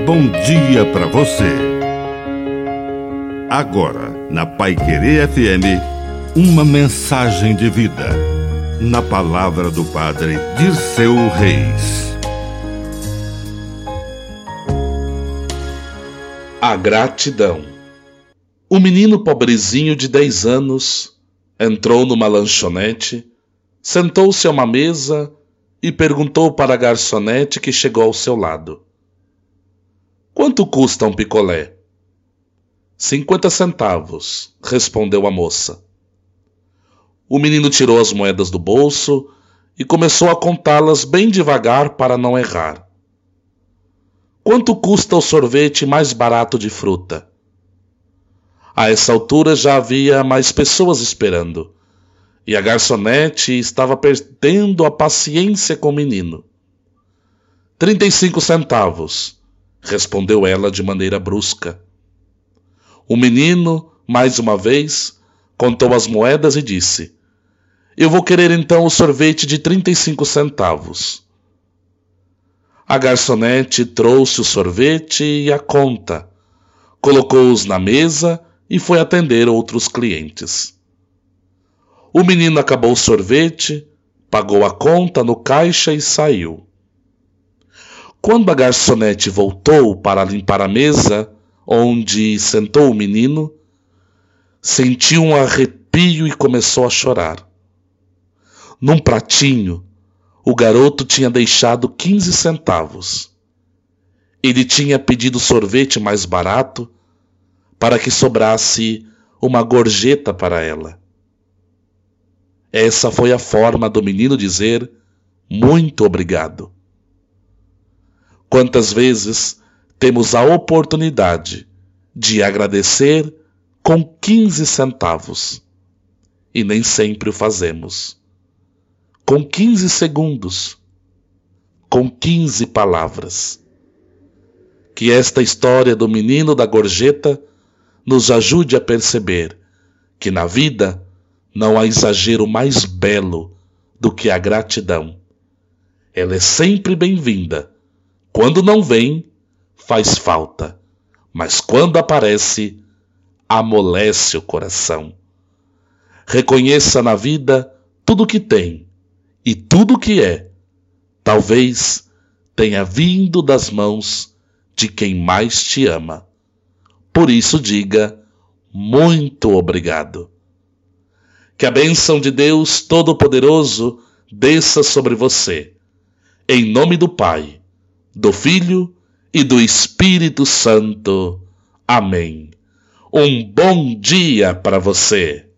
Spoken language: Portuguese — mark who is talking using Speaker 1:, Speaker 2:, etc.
Speaker 1: bom dia para você. Agora, na Paiquerê FM, uma mensagem de vida. Na palavra do Padre Dirceu Reis.
Speaker 2: A gratidão. O menino pobrezinho de 10 anos entrou numa lanchonete, sentou-se a uma mesa e perguntou para a garçonete que chegou ao seu lado: "Quanto custa um picolé?" "50 centavos", respondeu a moça. O menino tirou as moedas do bolso e começou a contá-las bem devagar para não errar. "Quanto custa o sorvete mais barato de fruta?" A essa altura já havia mais pessoas esperando, e a garçonete estava perdendo a paciência com o menino. 35 centavos, respondeu ela de maneira brusca. O menino, mais uma vez, contou as moedas e disse: "Eu vou querer então o sorvete de 35 centavos. A garçonete trouxe o sorvete e a conta, colocou-os na mesa e foi atender outros clientes. O menino acabou o sorvete, pagou a conta no caixa e saiu. Quando a garçonete voltou para limpar a mesa onde sentou o menino, sentiu um arrepio e começou a chorar. Num pratinho, o garoto tinha deixado 15 centavos. Ele tinha pedido sorvete mais barato para que sobrasse uma gorjeta para ela. Essa foi a forma do menino dizer muito obrigado. Quantas vezes temos a oportunidade de agradecer com 15 centavos e nem sempre o fazemos. Com 15 segundos, com 15 palavras. Que esta história do menino da gorjeta nos ajude a perceber que na vida não há exagero mais belo do que a gratidão. Ela é sempre bem-vinda. Quando não vem, faz falta, mas quando aparece, amolece o coração. Reconheça na vida tudo o que tem e tudo o que é. Talvez tenha vindo das mãos de quem mais te ama. Por isso diga muito obrigado. Que a bênção de Deus Todo-Poderoso desça sobre você. Em nome do Pai, do Filho e do Espírito Santo. Amém. Um bom dia para você.